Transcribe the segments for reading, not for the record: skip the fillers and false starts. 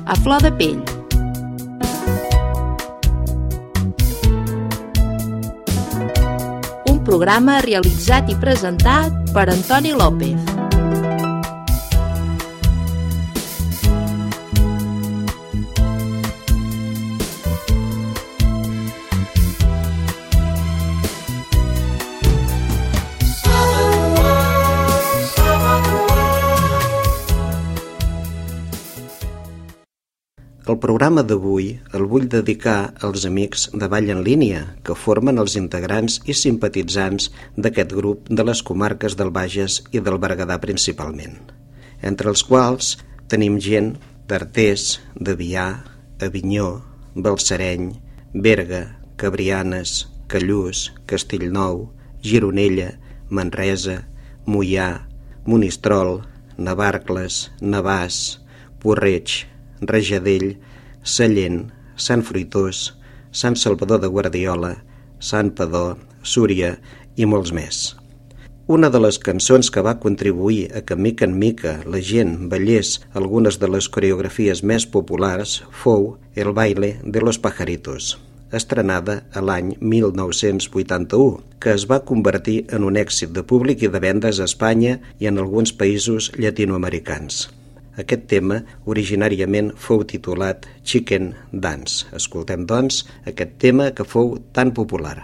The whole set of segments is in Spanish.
a flor de pell. Un programa realitzat i presentat per Antoni López. El programa d'avui el vull dedicar als amics de Ball en Línia, que formen els integrants i simpatitzants d'aquest grup de les comarques del Bages i del Berguedà principalment, entre els quals tenim gent d'Artés, de Biar, Avinyó, Balsareny, Berga, Cabrianes, Callús, Castellnou, Gironella, Manresa, Moià, Monistrol, Navarcles, Navàs, Porreig, Rajadell, Sallent, Sant Fruitós, Sant Salvador de Guardiola, Sant Padó, Súria i molts més. Una de les cançons que va contribuir a que mica en mica la gent ballés algunes de les coreografies més populars fou El baile de los pajaritos, estrenada a l'any 1981, que es va convertir en un èxit de públic i de vendes a Espanya i en alguns països llatinoamericans. Aquest tema originàriament fou titulat Chicken Dance. Escoltem, doncs, aquest tema que fou tan popular.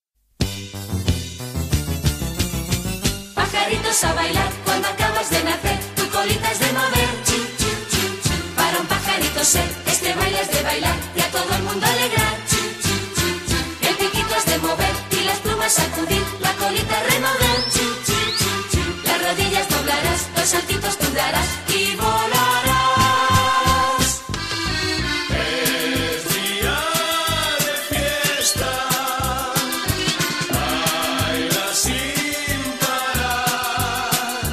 Pajaritos a bailar cuando acabas de nacer, tu colita es de mover, chi, chi, chi, chi. Para un pajarito ser, este baile es de bailar y a todo el mundo alegrar, chi, chi, chi, chi. El piquito es de mover y las plumas sacudir, la colita remover, chi, chi, chi, chi. Las rodillas doblarás, los saltitos tú darás y volarás. Es día de fiesta, baila sin parar.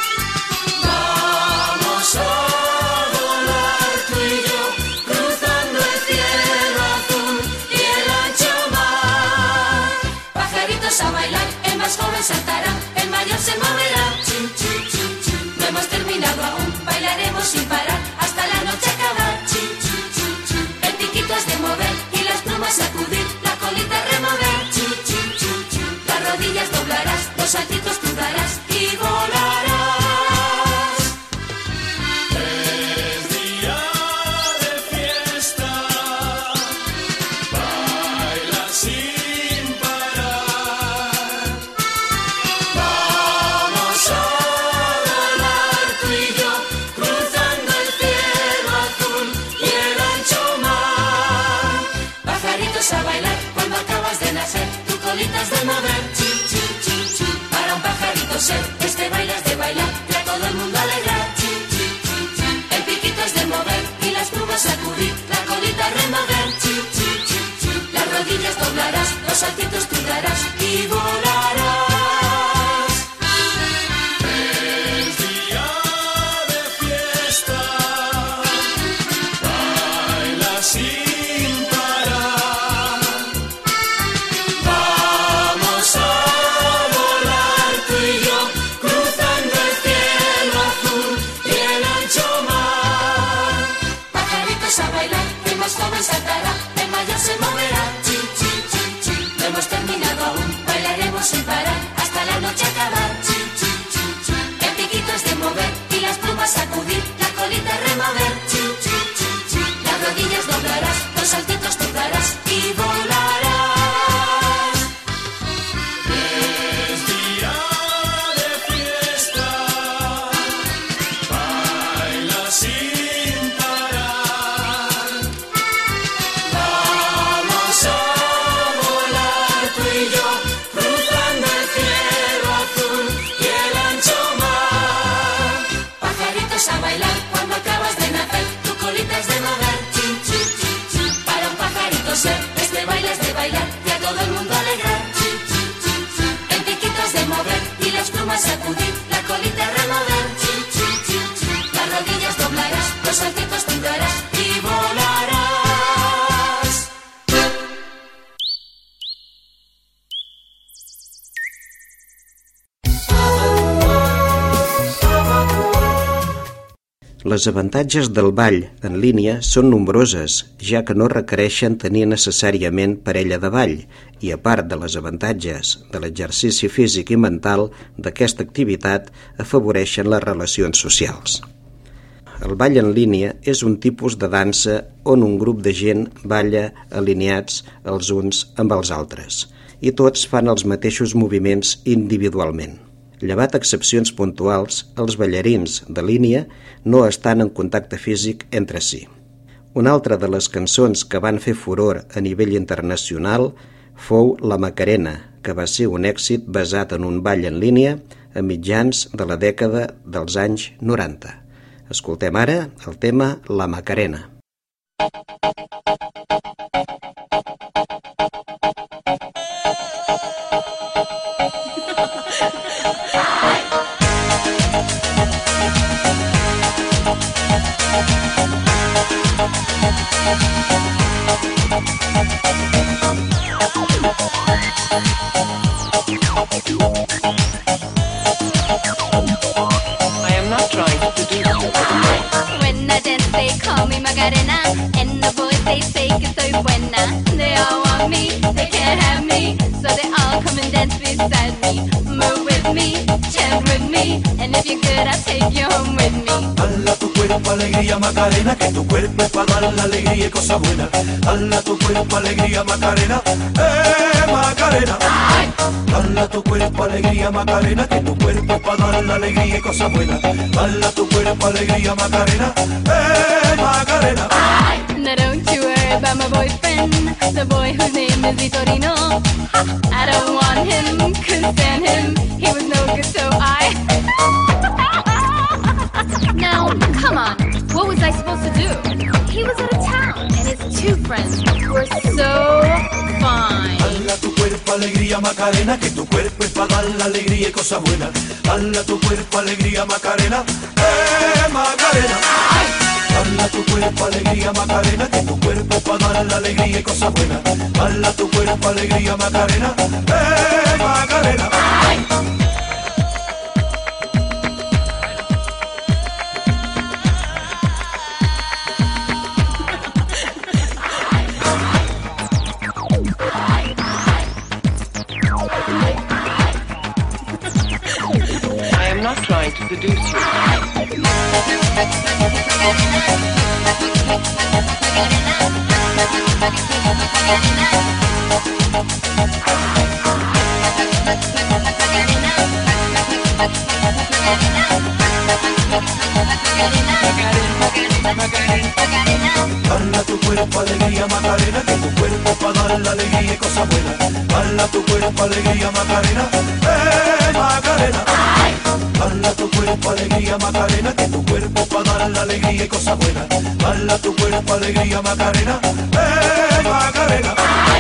Vamos a volar tú y yo, cruzando el cielo azul y el ancho mar. Pajaritos a bailar, el más joven saltará, el mayor se moverá, chin, chin, chin, chin. No hemos terminado aún, bailaremos sin parar hasta la noche acabar, chin, chin, chin, chin. El piquito es de mover y las plumas sacudir, la colita remover, chin, chin, chin, chin. Las rodillas doblarás, los saltitos tú darás y volarás. Es día de fiesta, baila sin parar. Vamos a volar tú y yo, cruzando el cielo azul y el ancho mar. Pajaritos a bailar cuando acabas de nacer, tu colita es de mover, chin, chin, chin, chin. Para un pajarito ser, este baile es de bailar y a todo el mundo alegrar, chin, chin, chin, chin. El piquito es de mover y las plumas sacudir, la colita remover, chin, chin, chin, chin. Las rodillas doblarás, los saltitos tú darás y volarás. Es día de fiesta, baila sin parar. Vamos a volar tú y yo, cruzando el cielo azul y el ancho mar. Pajaritos a bailar, el más joven saltará, el mayor se moverá, chin, chin, chin, chin. No hemos terminado aún, bailaremos sin parar hasta la noche acabar, chin, chin, chin, chin. El piquito es de mover y las plumas sacudir, la colita remover, chin, chin, chin, chin. Las rodillas doblarás, los saltitos tú darás y volarás. Es día de fiesta, baila sin parar. Vamos a volar tú y yo, cruzando el cielo azul y el ancho mar. Pajaritos a bailar cuando acabas de nacer, tu colita es de mover, chin, chin, chin, chin. Para un pajarito ser, este baile es de bailar y a todo el mundo alegrar, chin, chin, chin, chin. El piquito es de mover y las plumas sacudir, la colita remover, chin, chin, chin, chin. Las rodillas doblarás, los saltitos tú darás y volarás. Les avantatges del ball en línia són nombroses, ja que no requereixen tenir necessàriament parella de ball i, a part de les avantatges de l'exercici físic i mental d'aquesta activitat, afavoreixen les relacions socials. El ball en línia és un tipus de dansa on un grup de gent balla alineats els uns amb els altres i tots fan els mateixos moviments individualment. Llevat excepcions puntuals, els ballarins de línia no estan en contacte físic entre si. Una altra de les cançons que van fer furor a nivell internacional fou La Macarena, que va ser un èxit basat en un ball en línia a mitjans de la dècada dels anys 90. Escoltem ara el tema La Macarena. I am not trying to do When I dance, they call me Macarena, and the boys they say que soy buena. They all want me, they can't have me, so they all come and dance beside me. Move with me, chant with me, and if you're good, I'll take you home with me. Dala tu cuerpo alegría Macarena, que tu cuerpo es para dar la alegría y cosa buena. Dala tu cuerpo alegría Macarena, Macarena. Dala tu cuerpo alegría Macarena, que tu cuerpo es para dar la alegría y cosa buena. Dala tu cuerpo alegría Macarena, Macarena. Now don't you worry about my boyfriend, the boy whose name is Vitorino. I don't want him, couldn't stand him, he was no good, so I... Now, come on, what was I supposed to do? He was out of town, and his two friends were so fine. Dala tu cuerpo alegría Macarena, que tu cuerpo es para dar la alegría y cosa buena. Dala tu cuerpo alegría Macarena, Macarena. Dala tu cuerpo alegría Macarena, que tu cuerpo es para dar la alegría y cosa buena. Dala tu cuerpo alegría Macarena, Macarena. I am not trying to seduce you. Dala tu cuerpo alegría Macarena, que tu cuerpo es para dar la alegría y cosa buena. Dala tu cuerpo alegría Macarena, Macarena. Dala tu cuerpo alegría Macarena, que tu cuerpo es para dar la alegría y cosa buena. Dala tu cuerpo alegría Macarena, Macarena.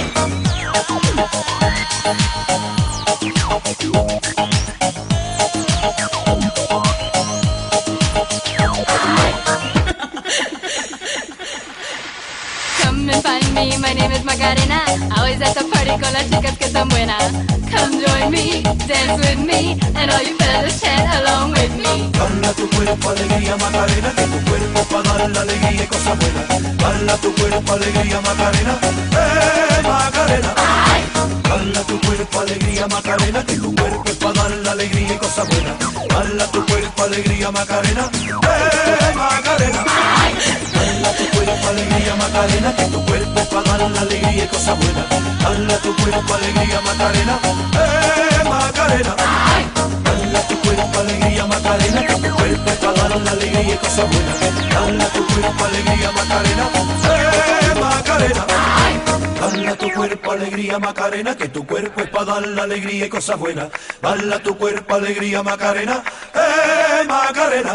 Come and find me, my name is Macarena. Always at the party con las chicas que están buenas. Come join me, dance with me, and all you fellas chant along with me. Dala tu cuerpo alegría Macarena, que tu cuerpo es para dar la alegría y cosa buena. Dala tu cuerpo alegría Macarena, Macarena. Dala tu cuerpo alegría Macarena, que tu cuerpo es para dar la alegría y cosa buena. Dala tu cuerpo alegría Macarena, Macarena. Dala tu cuerpo alegría Macarena, que tu cuerpo es para dar la alegría y cosa buena. Dala tu cuerpo alegría Macarena, Macarena. Dala tu cuerpo alegría Macarena, que tu cuerpo es para dar la alegría y cosa buena. Dala tu cuerpo alegría Macarena, Macarena. Dala tu cuerpo alegría Macarena, que tu cuerpo es para dar la alegría y cosa buena. Dala tu cuerpo alegría Macarena, Macarena.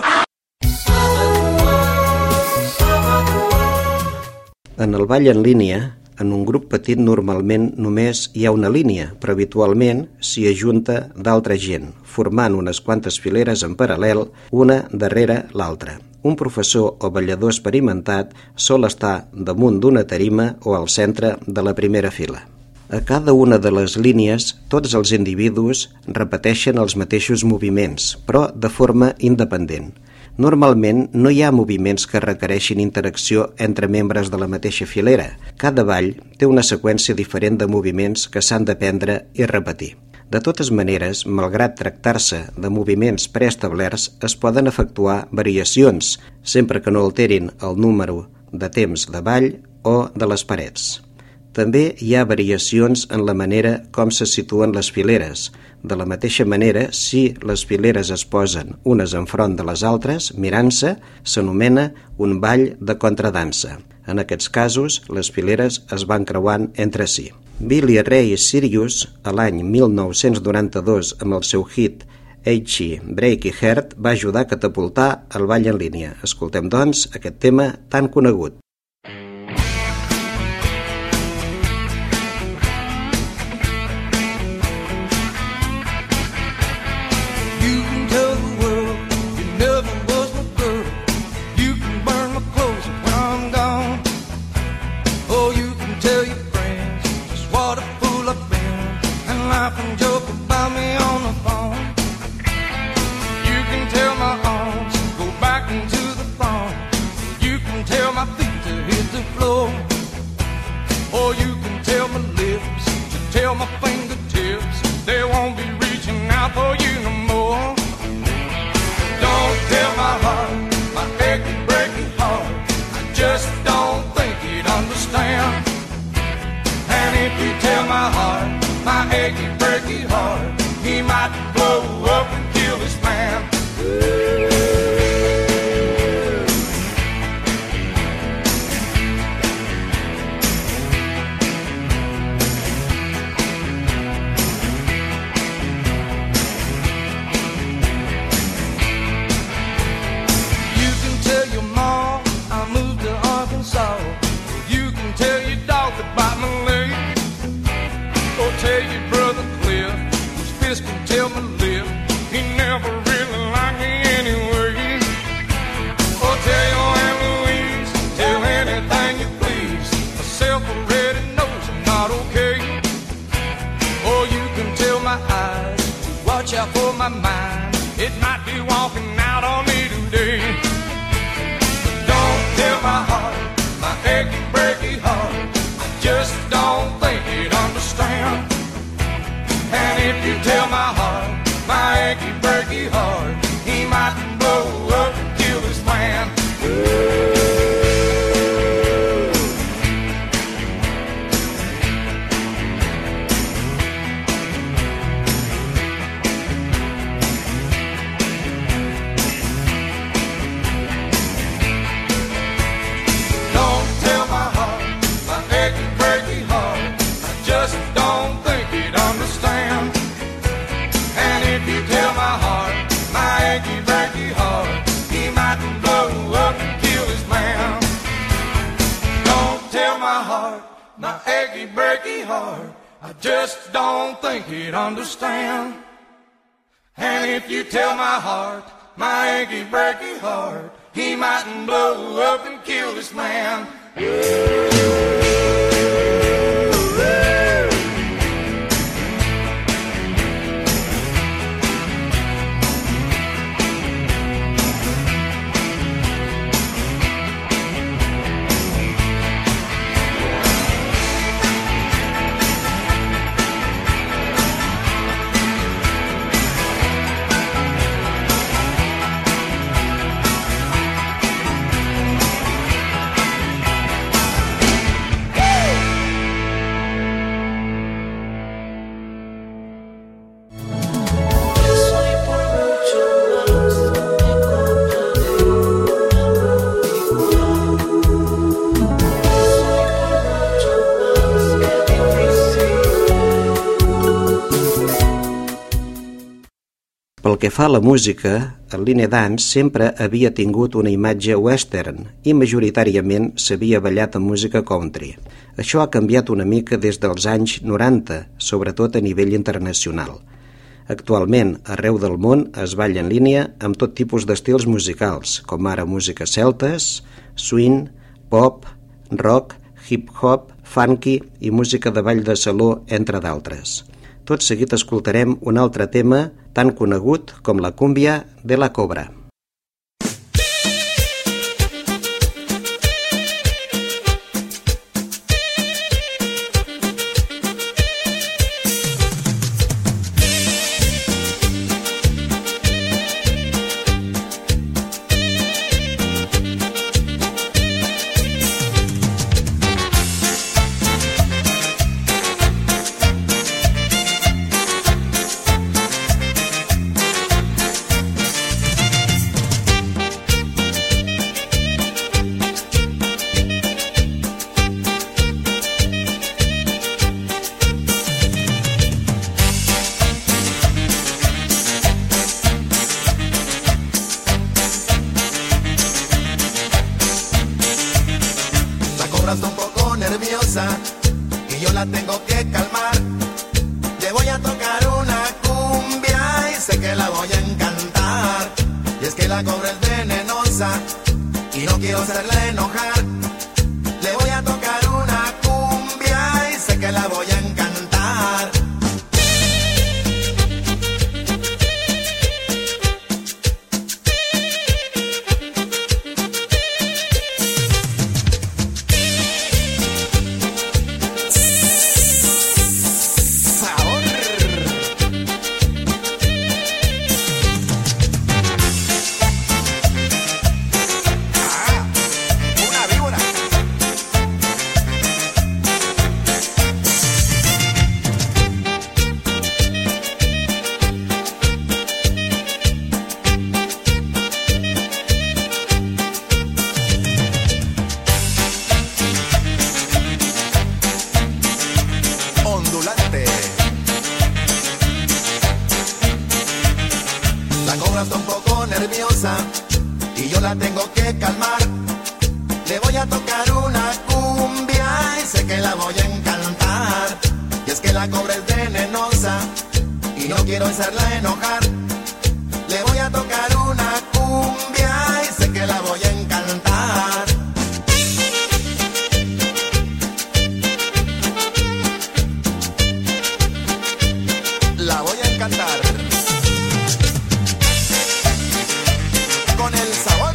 En el ball en línia, en un grup petit normalment només hi ha una línia, però habitualment s'hi ajunta d'altra gent, formant unes quantes fileres en paral·lel, una darrere l'altra. Un professor o ballador experimentat sol estar damunt d'una tarima o al centre de la primera fila. A cada una de les línies, tots els individus repeteixen els mateixos moviments, però de forma independent. Normalment no hi ha moviments que requereixin interacció entre membres de la mateixa filera. Cada ball té una seqüència diferent de moviments que s'han d'aprendre i repetir. De totes maneres, malgrat tractar-se de moviments preestablerts, es poden efectuar variacions, sempre que no alterin el número de temps de ball o de les parets. També hi ha variacions en la manera com se situen les fileres. De la mateixa manera, si les fileres es posen unes enfront de les altres, mirant-se, s'anomena un ball de contradansa. En aquests casos, les fileres es van creuant entre si. Billy Ray Cyrus, a l'any 1992, amb el seu hit H.E. Breaky Heart, va ajudar a catapultar el ball en línia. Escoltem, doncs, aquest tema tan conegut. Pel que fa a la música, el Line Dance sempre havia tingut una imatge western i majoritàriament s'havia ballat amb música country. Això ha canviat una mica des dels anys 90, sobretot a nivell internacional. Actualment, arreu del món es balla en línia amb tot tipus d'estils musicals, com ara música celtes, swing, pop, rock, hip-hop, funky i música de ball de saló, entre d'altres. Tot seguit escoltarem un altre tema tan conegut com la cúmbia de la cobra. venenosa y yo la tengo que calmar. Le voy a tocar una cumbia y sé que la voy a encantar. Y es que la cobra es venenosa y no quiero hacerla enojar. Le voy a tocar una cumbia y sé que la voy a encantar. Y yo la tengo que calmar. Le voy a tocar una cumbia y sé que la voy a encantar. Y es que la cobra es venenosa y no quiero hacerla enojar. Le voy a tocar una cumbia y sé que la voy a encantar. La voy a encantar. Con el sabor.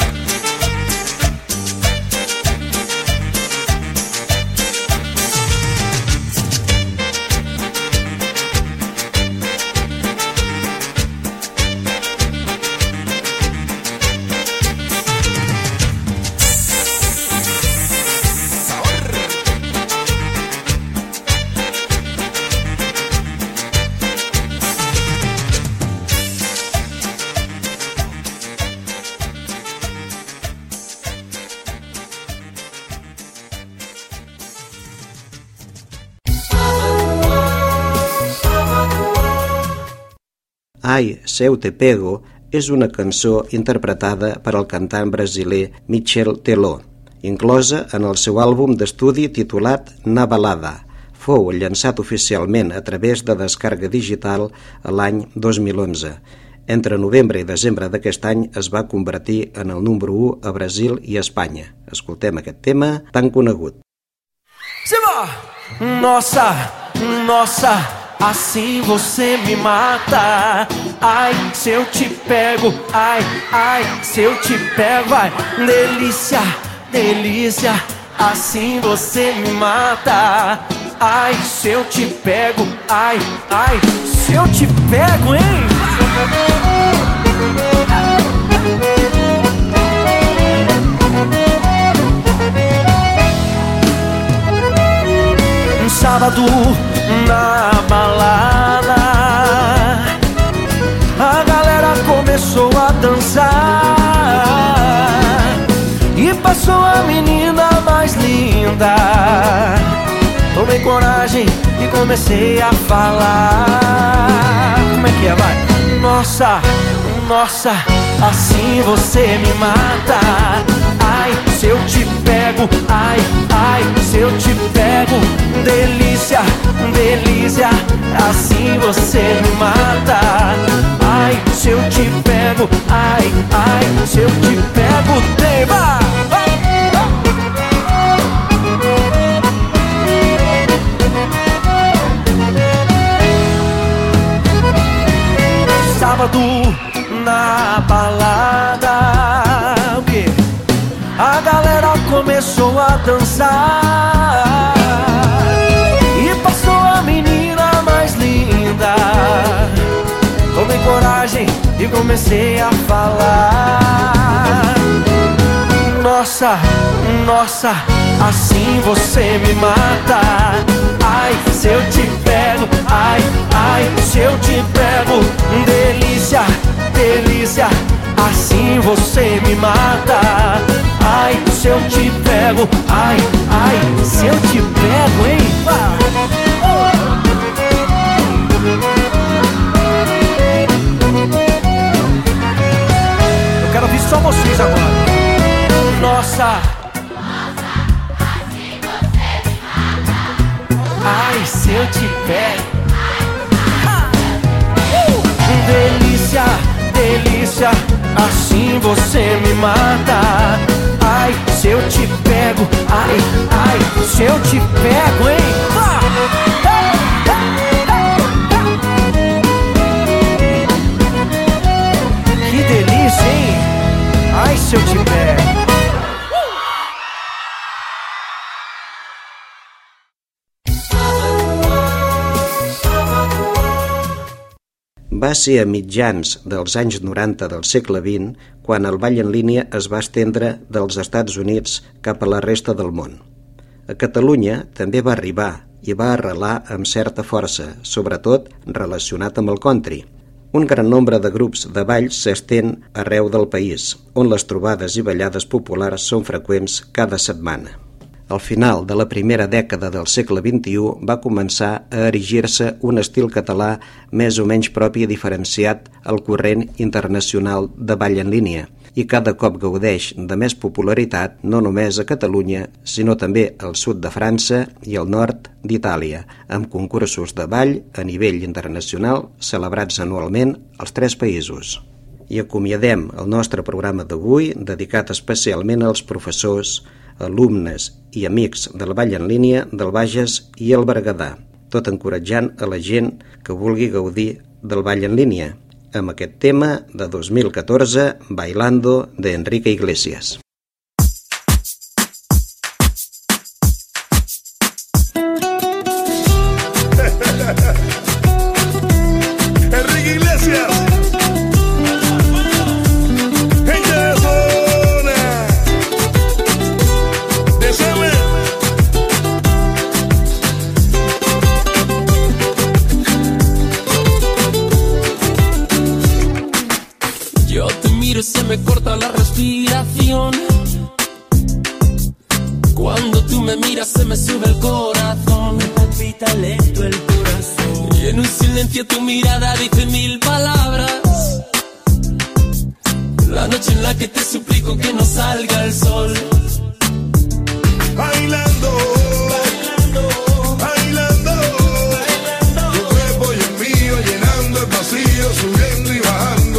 Ai, se eu te pego és una cançó interpretada per al cantant brasiler Michel Teló, inclosa en el seu àlbum d'estudi titulat Na Balada. Fou llançat oficialment a través de descàrrega digital l'any 2011. Entre novembre i desembre d'aquest any es va convertir en el número 1 a Brasil i Espanya. Escoltem aquest tema tan conegut. Nossa, nossa, assim você me mata. Ai, se eu te pego, ai, ai, se eu te pego, vai. Delícia, delícia, assim você me mata. Ai, se eu te pego, ai, ai, se eu te pego, hein? Um sábado na balada, a galera começou a dançar e passou a menina mais linda. Tomei coragem e comecei a falar. Como é que é, vai? Nossa, nossa, assim você me mata. Ai, se eu te pego, ai, ai, se eu te pego. Delícia, delícia, assim você me mata. Ai, se eu te pego, ai, ai, se eu te pego. Tema! Sábado na balada, o quê? A galera começou a dançar e passou a menina mais linda. Tomei coragem e comecei a falar. Nossa, nossa, assim você me mata. Ai, se eu te pego, ai, ai, se eu te pego. Delícia, delícia, assim você me mata. Ai, se eu te pego, ai, ai, se eu te pego, hein? Eu quero ouvir só vocês agora. Nossa, nossa, assim você me mata. Ai, se eu te pego. Delícia, delícia, assim você me mata. Ai, se eu te pego. Ai, ai, se eu te pego, hein? Que delícia, hein? Ai, se eu te pego. Va ser a mitjans dels anys 90 del segle XX quan el ball en línia es va estendre dels Estats Units cap a la resta del món. A Catalunya també va arribar i va arrelar amb certa força, sobretot relacionat amb el country. Un gran nombre de grups de ball s'estén arreu del país, on les trobades i ballades populars són freqüents cada setmana. Al final de la primera dècada del segle XXI va començar a erigir-se un estil català més o menys propi i diferenciat al corrent internacional de ball en línia i cada cop gaudeix de més popularitat no només a Catalunya, sinó també al sud de França i al nord d'Itàlia, amb concursos de ball a nivell internacional celebrats anualment als 3 països. I acomiadem el nostre programa d'avui dedicat especialment als professors, alumnes i amics del ball en línia del Bages i el Berguedà, tot encoratjant a la gent que vulgui gaudir del ball en línia, amb aquest tema de 2014, Bailando, de Enrique Iglesias. Enrique Iglesias. Se me corta la respiración. Cuando tú me miras se me sube el corazón. Me palpita lento el corazón. Y en un silencio tu mirada dice 1000 palabras. La noche en la que te suplico que no salga el sol. Bailando, bailando, bailando, bailando. Tu cuerpo y el mío llenando el vacío, subiendo y bajando.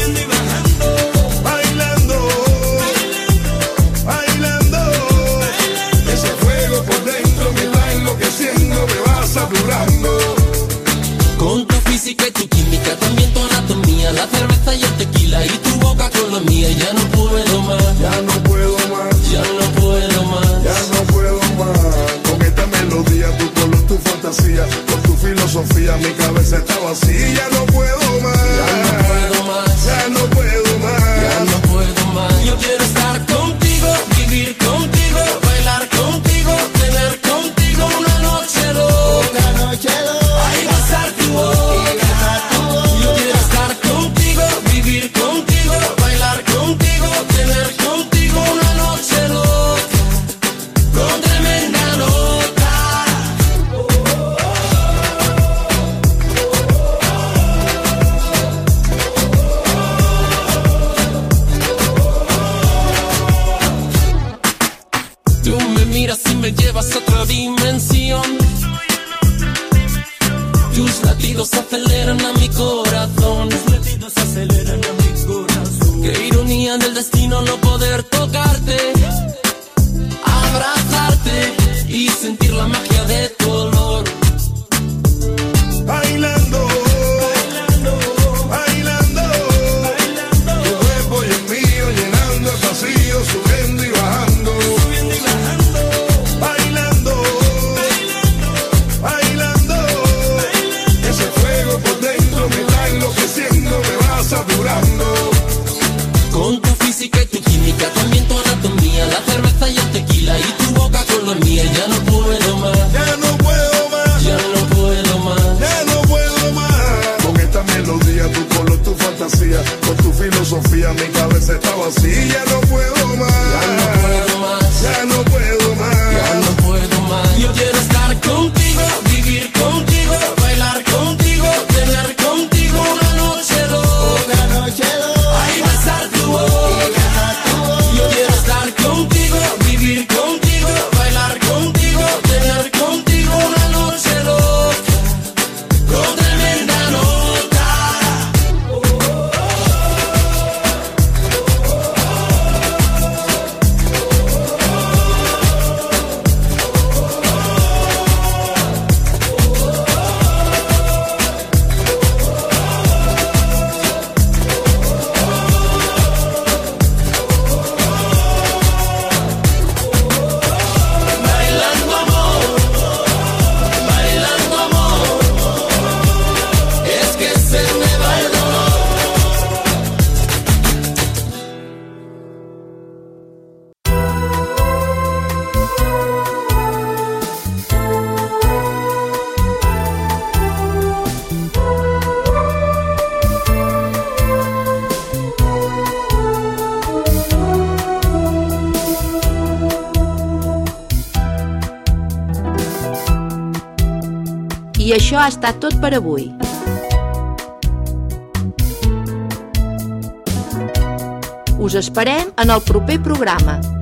Con tu física y tu química, también tu anatomía, la cerveza y el tequila y tu boca con la mía. Ya no puedo más, ya no puedo más, ya no puedo más, ya no puedo más. Con esta melodía, tu color, tu fantasía, con tu filosofía, mi cabeza está vacía. Ya no puedo más, ya no puedo más, ya no puedo más, ya no puedo más. Yo quiero estar contigo, vivir contigo, bailar contigo, tener contigo una noche loca, ay, besar tu boca. Yo quiero estar contigo, vivir contigo, bailar contigo, tener contigo una noche loca, con tremenda nota. Tú me miras y me llevas a otra dimensión. Tus latidos aceleran a mi corazón. Tus latidos aceleran a mi corazón. Qué ironía del destino no poder tocarte, abrazarte y sentir la magia de tu olor. Bailando, bailando, bailando, bailando. Tu cuerpo y el mío llenando el vacío, subiendo y bajando. Subiendo y bajando. Bailando, bailando, bailando. Ese fuego por dentro me está enloqueciendo, me va saturando. Con tu física y tu química, también tu anatomía, la cerveza y el tequila y tu boca con la mía. Ya no puedo más, ya no puedo más, ya no puedo más, ya no puedo más. Con esta melodía, tu color, tu fantasía, con tu filosofía, mi cabeza está vacía. Ya no puedo más, ya no puedo más, ya no puedo más, ya no puedo más. Yo quiero estar contigo, vivir contigo, bailar contigo, tener contigo una noche loca, ay, besar tu boca. Yo quiero estar contigo, vivir contigo, bailar contigo, tener contigo una noche I això ha estat tot per avui. Us esperem en el proper programa.